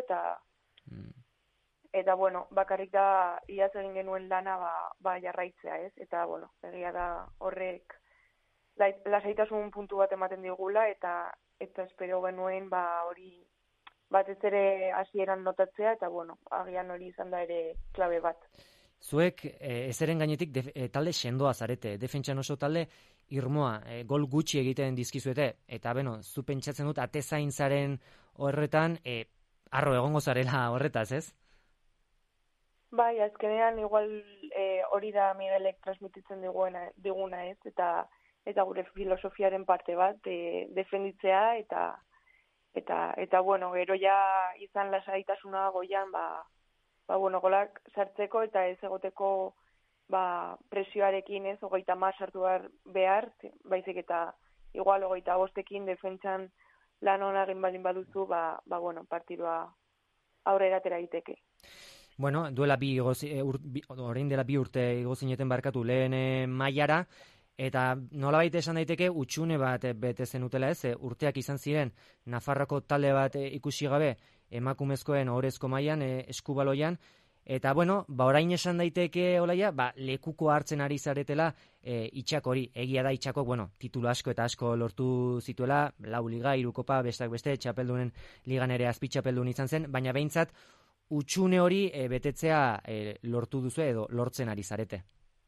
eta bueno, bakarrik da iaz egin genuen lana jarraitzea, ez? Eta bueno, egia da horrek lasaitasun puntu bat ematen digula eta espero genuen hori batez ere hasieran notatzea eta bueno, agian hori izan da ere klabe bat. Zuek ezeren gainetik talde sendoa zarete, defentsan oso talde irmoa, gol gutxi egiten dizkizuete, eta zu pentsatzen dut atezain zaren horretan, arro egongo zarela horretaz, ez? Bai, azkenean igual hori da Miguelek transmititzen diguna, ez? Eta gure filosofiaren parte bat, defenditzea eta bueno, gero ja izan lasaitasuna goian, bueno, golak sartzeko eta ez egoteko presioarekin, ez, 30 sartu behar, baizik eta igual 25ekin defentsan lan ona egin baldin baduzu, bueno, partidua aurrera atera daiteke. Bueno, orain dela 2 urte igo zineten barkatu lehen mailara, eta nolabait esan daiteke utxune bat bete zenutela, ez? Urteak izan ziren Nafarroko talde bat ikusi gabe emakumezkoen ohorezko mailan eskubaloian, eta bueno, orain esan daiteke Olaia, lekuko hartzen ari zaretela Itxak hori. Egia da Itxako, titulu asko eta asko lortu zituela, 4 liga, 3 kopa, besteak beste, txapeldunen ligan ere azpitxapeldun izan zen, baina behintzat utxune hori betetzea lortu duzu edo lortzen ari zarete.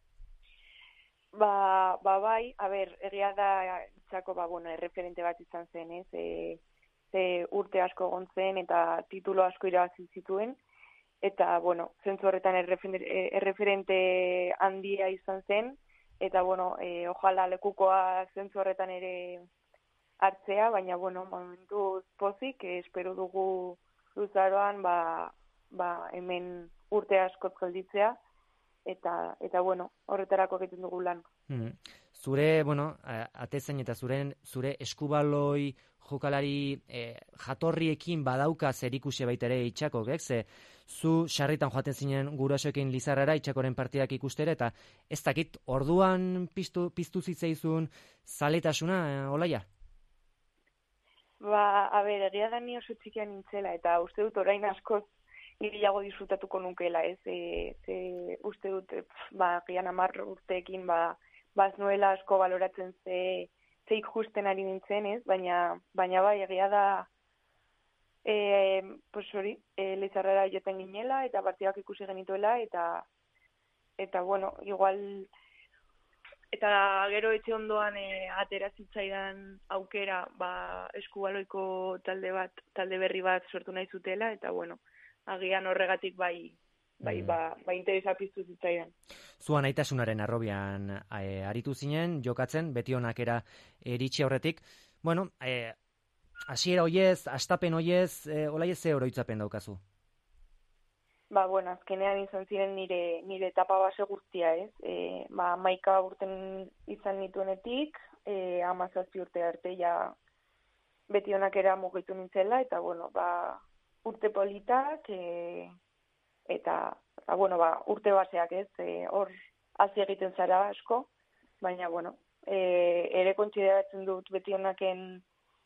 Bai, egia da Itxako, erreferente bat izan zen, ez? Ze urte asko egon zen eta titulo asko irabazi zituen, eta, zentzu horretan erreferente handia izan zen, eta, ojala lekukoa zentzu horretan ere hartzea, baina, momentu pozik, espero dugu luzaroan, hemen urte asko gelditzea, eta horretarako egiten dugu lan. Zure, atezain eta zure eskubaloi jokalari jatorriekin badauka zerikusi baita ere Itxakok, ze zu sarritan joaten zinen gurasoekin Lizarrara Itxakoren partidak ikustera, eta ez dakit, orduan piztu zitzaizun zaletasuna, Olaia? Egia da ni oso txikian nintzela, eta uste dut orain askoz gehiago disfrutatuko nukela, ez? Uste dut, gian 10 urteekin, ez nuela asko baloratzen ze ikusten ari nintzen, ez? Baina bai, egia da Lizarrara joten ginela, eta partidak ikusi genituela, eta igual, eta gero etxe ondoan atera zitzaidan aukera, eskubaloiko talde berri bat sortu nahi zutela, eta agian horregatik bai interesa piztu zitzaidan. Zuan aitasunaren arrobian aritu zinen, jokatzen, betionakera eritxe horretik. Hasiera hoiez, astapen hoiez, Olaia ze oroitzapen daukazu? Azkenean izan ziren nire etapa base guztia, ez? 11 urten izan nituenetik, 17 urte arte ja betionakera mugitu nintzela, eta urte politak, eta urte baseak, ez, hor hazi egiten zara asko, baina ere kontsideratzen dut Betionaken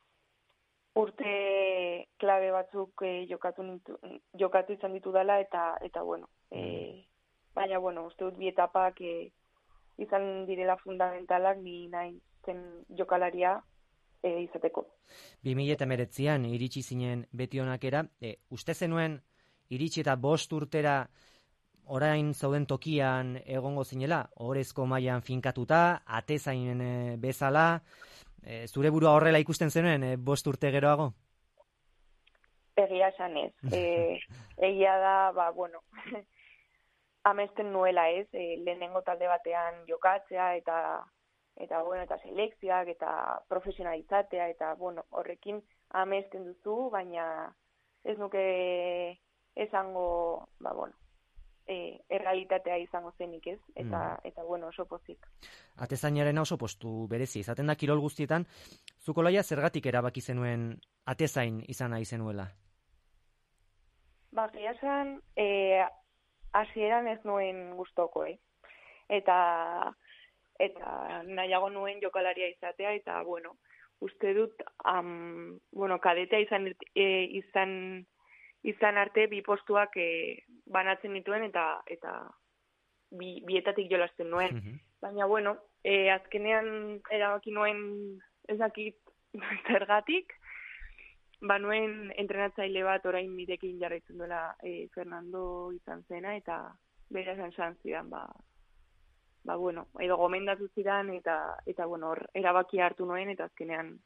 urte klabe batzuk jokatu izan ditu dela, eta baina uste dut bi etapak izan direla fundamentalak ni nahi zen jokalaria izateko. 2019an iritsi zinen Betionakera, uste zenuen iritsi eta 5 urtera orain zauden tokian egongo zinela, orezko mailan finkatuta, atezain bezala, zure burua horrela ikusten zenuen 5 urte geroago? Egia esan ez. Egia da, amesten nuela ez, lehenengo talde batean jokatzea eta selekzioak eta profesionalizatea eta horrekin amesten duzu, baina ez nuke esango, errealitatea izango zenik ez, eta oso pozik. Atezainaren oso postu berezi, izaten da kirol guztietan, zuko Olaia zergatik erabaki zenuen atezain izan nahi zenuela? Esan, hasieran ez nuen gustoko, eta nahiago nuen jokalaria izatea, eta uste dut, kadetea izan arte 2 postuak banatzen dituen eta bietatik jolasten nuen. Baina, azkenean erabaki nuen ezakit zergatik, nuen entrenatzaile bat orain mirekin jarraitzen duela Fernando izan zena, eta bera esan zidan, edo gomendatu zidan, eta hor erabaki hartu nuen, eta azkenean,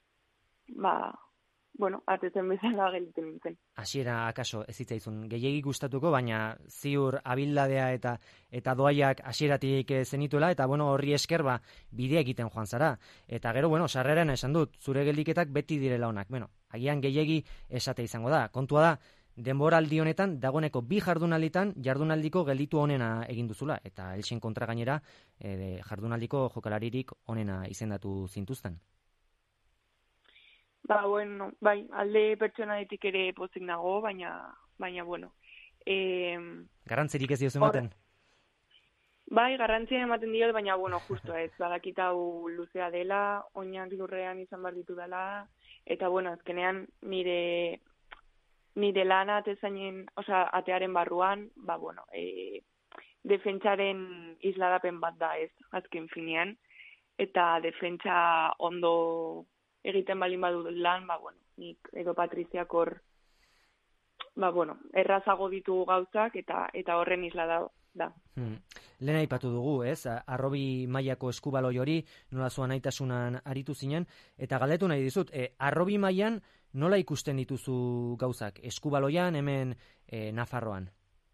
atetzen bezala gelditzen nintzen. Hasiera akaso ez zitzaizun gehiegi gustatuko, baina ziur abildadea eta doaiak hasieratik zenituela, eta horri esker bidea egiten joan zara. Eta gero, sarreran esan dut, zure geldiketak beti direla onak. Agian gehiegi esate izango da. Kontua da, denboraldi honetan, dagoeneko 2 jardunaldiko gelditu onena egin duzula, eta Elxen kontra gainera jardunaldiko jokalaririk onena izendatu zintuzten. Alde pertsonaletik ere pozik nago, baina garrantzirik ez diozu ematen? Garrantzia ematen diot, baina justo ez, badakit hau luzea dela, oinak lurrean izan behar ditu dela, eta azkenean nire lana atearen barruan, defentsaren isladapen bat da ez, azken finean, eta defentsa ondo egiten balin badu lan, nik edo Patriziak hor, errazago ditugu gauzak eta horren isla da. Lehen aipatu dugu, ez? Arrobi mailako eskubaloi hori, nola zua nahitasunan aritu zinen, eta galdetu nahi dizut, arrobi mailan nola ikusten dituzu gauzak? Eskubaloian, hemen Nafarroan?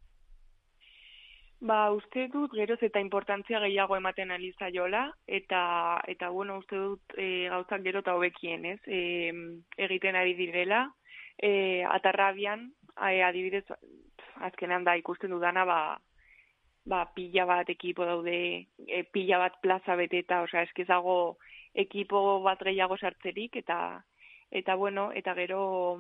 Uste dut geroz eta importantzia gehiago ematen alizaiola, eta uste dut gauzak gero eta hobekien, ez? Egiten ari direla, atarrabian, adibidez, azkenean da ikusten dudana, pila bat ekipo daude, pila bat plaza beteta, eskizago ekipo bat gehiago sartzerik, eta gero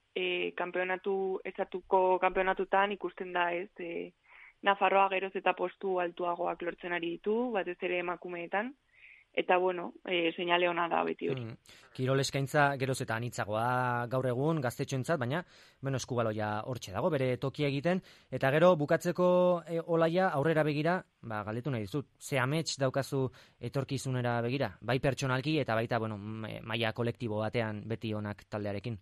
estatuko kanpeonatutan ikusten da, ez? Nafarroa geroz eta postu altuagoak lortzen ari ditu, batez ere emakumeetan, eta seinale ona da beti hori. Kirol eskaintza geroz eta anitzagoa gaur egun gaztetxoentzat, baina eskubaloia hortxe dago, bere tokia egiten, eta gero bukatzeko Olaia aurrera begira, galdetu nahi dizut, ze amets daukazu etorkizunera begira, bai pertsonalki eta baita maila kolektibo batean beti onak taldearekin?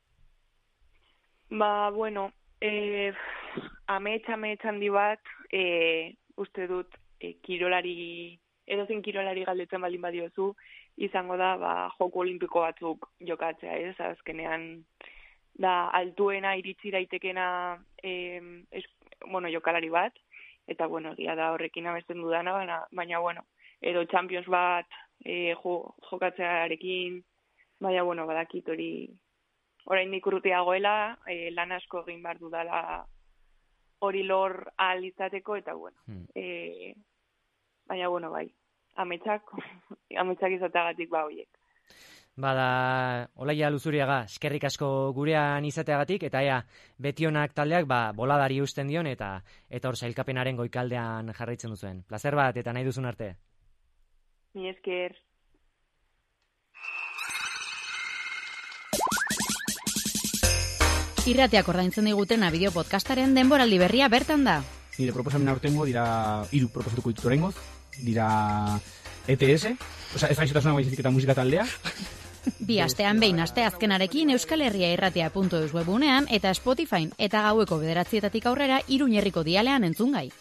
Amets handi bat, uste dut edozein kirolari galdetzen baldin badiozu, izango da joko olimpiko batzuk jokatzea, ez? Azkenean da altuena iritsi daitekena jokalari bat, eta egia da horrekin abesten dudana, baina edo Champions bat jokatzearekin, baina badakit oraindik urrutiagoela, lan asko egin behar dudala hori lor ahal izateko, eta baina bai, ametsak izateagatik horiek. Olaia Luzuriaga, eskerrik asko gurean izateagatik, eta beti onak taldeak boladari usten dion, eta hor sailkapenaren goikaldean jarraitzen duzuen. Plazer bat, eta nahi duzun arte. Mi esker. Irratiak ordaintzen digutena bideo podcastaren denboraldi berria bertan da. Nire proposamena urtengo dira 3 proposatuko ditut oraingoz, dira ETS, ez gaixotasuna baizik eta musika taldea, Bi astean behin asteazkenarekin euskalherriairratia.eus webunean eta Spotify eta gaueko 9:00 aurrera Iruña herriko dialean entzungai.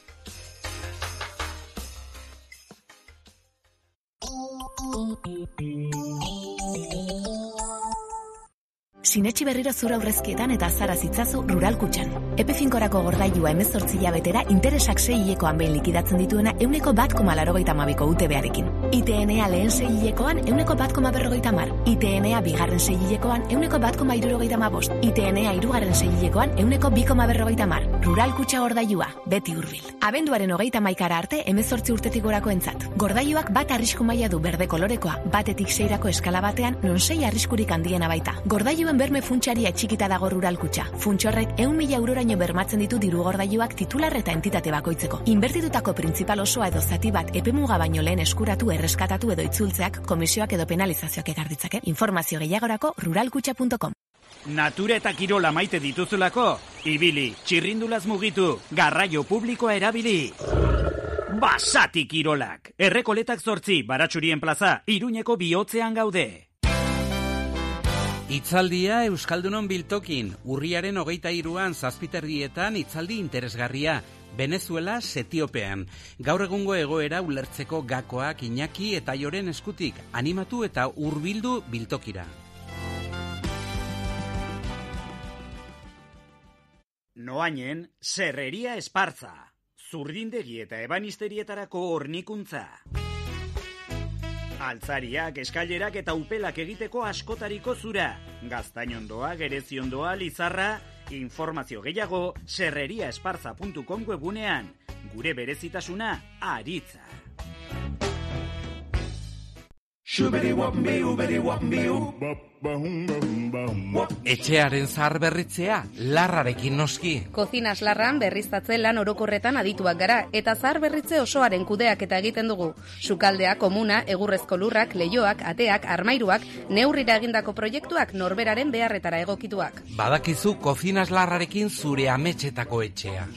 Sinetxi berriro zura aurrezkietan eta azara zitzazu Rural Kutxan. Epe finkorako gordailua 18 hilabetera interesak 6 hilekoan behin likidatzen dituena 1,82ko UTB-arekin. ITNA lehen 6 hilekoan 1,150. ITNA bigarren 6 hilekoan 1,175. ITNA hirugarren 6 hilekoan 1,250. Rural Kutxa gordailua, beti hurbil. Abenduaren 31 arte 18 urtetik gorako entzat. Gordailuak bat arrisku maila du berde kolorekoa, batetik 6rako eskala batean, non 6 arriskurik handiena baita. Gordailuen berme funtsaria txikita dago Rural Kutxa. Funtsorrek 100.000 euroraino bermatzen ditu diru gordailuak titular eta entitate bakoitzeko. Inbertitutako printzipal osoa edo zati bat epemuga baino lehen eskuratu, erreskatatu edo itzultzeak komisioak edo penalizazioak ekar ditzake. Informazio gehiagorako ruralkutxa.com. Natura eta kirola maite dituzulako, ibili, txirrindulaz mugitu, garraio publikoa erabili. Basati kirolak, Errekoletak 8, Baratxurien plaza, Iruñeko bihotzean gaude. Itzaldia Euskaldunon biltokin, urriaren 23an 7:30 itzaldi interesgarria, Venezuela Setiopean. Gaur egungo egoera ulertzeko gakoak Iñaki eta Joren eskutik, animatu eta hurbildu biltokira. Noainen, Serreria Espartza, zurdindegi eta ebanisterietarako hornikuntza. Altzariak, eskailerak eta upelak egiteko askotariko zura. Gaztainondoa, gereziondoa, lizarra, informazio gehiago serreriaesparza.com webunean. Gure berezitasuna, aritza. Etxearen zahar berritzea, larrarekin noski. Kozinas larran berriztatze lan orokorretan adituak gara, eta zahar berritze osoaren kudeak eta egiten dugu. Sukaldea, komuna, egurrezko lurrak, leioak, ateak, armairuak, neurrira egindako proiektuak norberaren beharretara egokituak. Badakizu kozinas larrarekin zure ametxetako etxea.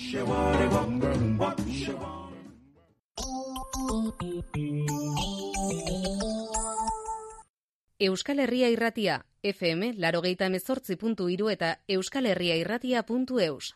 Euskal Herria Irratia, FM 88.3 eta euskalherriairratia.eus.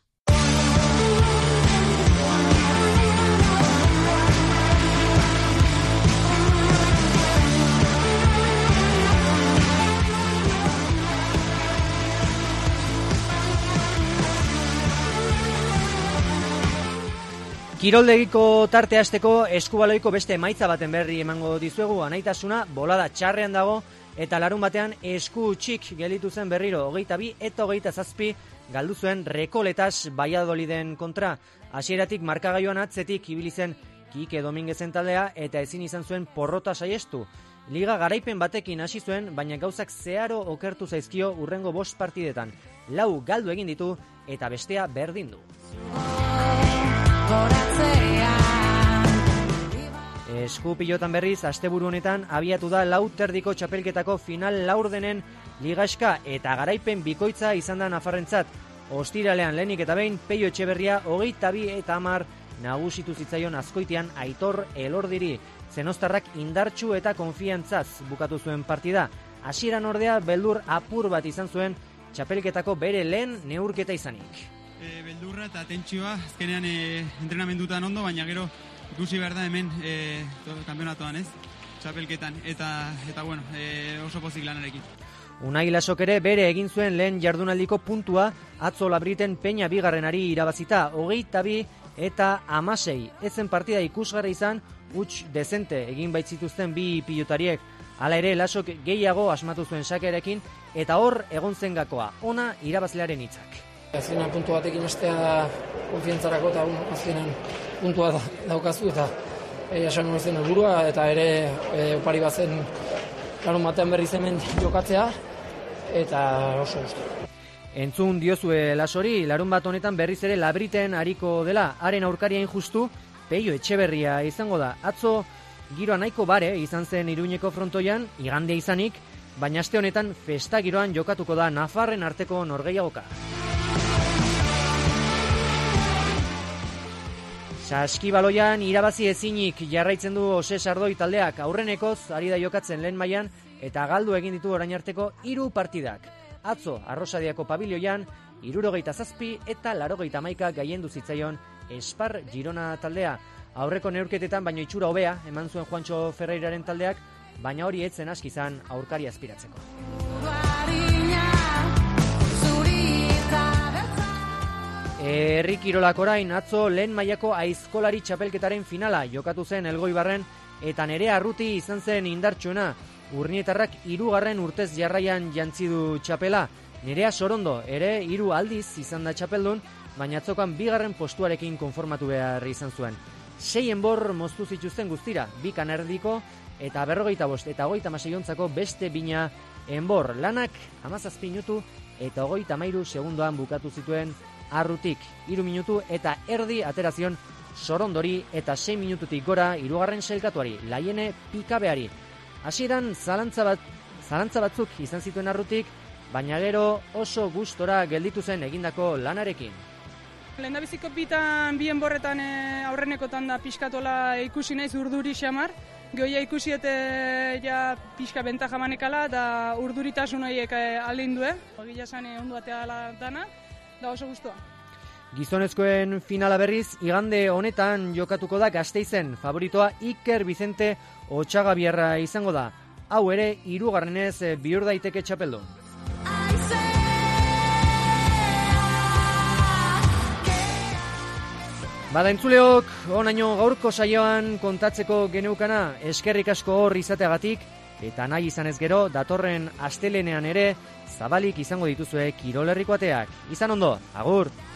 Kiroldegiko tarte hasteko eskubaloiko beste emaitza baten berri emango dizuegu. Anaitasuna bolada txarrean dago eta larun batean esku txik gelditu zen berriro 22 eta 27 galdu zuen Rekoletas Valladoliden kontra. Hasieratik markagailuan atzetik ibili zen Kike Dominguezen taldea eta ezin izan zuen porrota saiestu. Liga garaipen batekin hasi zuen, baina gauzak zeharo okertu zaizkio hurrengo 5 partidetan. 4 galdu egin ditu eta bestea berdin du. Eskupilotan berriz, asteburu honetan abiatu da 4 txapelketako final laurdenen ligaska eta garaipen bikoitza izan da nafarrentzat. Ostiralean lehenik eta behin Peio Etxeberria 22 eta 10 nagusitu zitzaion Azkoitian Aitor Elordiri. Zenostarrak indartsu eta konfiantzaz bukatu zuen partida. Hasieran ordea beldur apur bat izan zuen txapelketako bere lehen neurketa izanik. Beldurra eta tentsioa, azkenean entrenamendutan ondo, baina gero ikusi behar da hemen kanpionatoan, ez? Txapelketan, eta bueno, oso pozik lanarekin. Unai Lasok ere bere egin zuen lehen jardunaldiko puntua atzo Labriten Peña bigarrenari irabazita 22 eta 16. Ezen partida ikusgarri izan, huts dezente egin baitzituzten bi pilotariek. Hala ere Lasok gehiago asmatu zuen sakearekin eta hor egon zen gakoa, ona irabazlearen hitzak. Azkenan puntu batekin estea da konfiantzarako eta azkenan puntua daukazu eta esan nuen zen helburua eta ere opari bazen larun batean berriz hemen jokatzea eta oso gustu. Entzun diozue Lasori, larun bat honetan berriz ere Labriten ariko dela, haren aurkariain justu Peio Etxeberria izango da. Atzo giroa nahiko bare izan zen Iruñeko frontoian, igandea izanik, baina aste honetan festa giroan jokatuko da Nafarren arteko norgehiagoka. Saskibaloian irabazi ezinik jarraitzen du Ose Sardoi taldeak, aurrenekoz ari da jokatzen lehen mailan eta galdu egin ditu orain arteko 3 partidak. Atzo, Arrosadiako pabilioian, 77 eta 81 gailendu zitzaion Espar Girona taldea. Aurreko neurketetan baino itxura hobea eman zuen Juancho Ferreiraren taldeak, baina hori etzen aski izan aurkari azpiratzeko. Herri kirolak orain atzo lehen mailako aizkolari txapelketaren finala jokatu zen Elgoibarren eta Nerea Arruti izan zen indartsuena. Urnietarrak 3. urtez jarraian jantzi du txapela. Nerea Sorondo ere 3 aldiz izan da txapeldun, baina atzokan 2. postuarekin konformatu behar izan zuen. 6 enbor moztu zituzten guztira, 2 kanerdiko eta 45 eta 36 ontzako beste 2 enbor. Lanak 17 minutu eta 33 segundoan bukatu zituen Arrutik, 3 minutu eta erdi aterazion Sorondori eta 6 minututik gora 3. sailkatuari, Laiene Pikabeari. Hasieran zalantza batzuk izan zituen Arrutik, baina gero oso gustora gelditu zen egindako lanarekin. Lehendabiziko bitan bien borretan aurrenekotan da pixkatola ikusi naiz urduri xamar, goia ikusi eta ja pixka bentaja manekala da urduritasun horiek aldin due. Gila zan ondo atea dana, da oso guztua. Gizonezkoen finala berriz, igande honetan jokatuko da Gasteizen, favoritoa Iker Vicente Otxagabiarra izango da. Hau ere, 3. bihur daiteke txapeldun. Bada entzuleok, onaino gaurko saioan kontatzeko geneukana, eskerrik asko hor izateagatik, eta nahi izanez gero, datorren astelenean ere, zabalik izango dituzue Kirol Herriko ateak. Izan ondo, agur!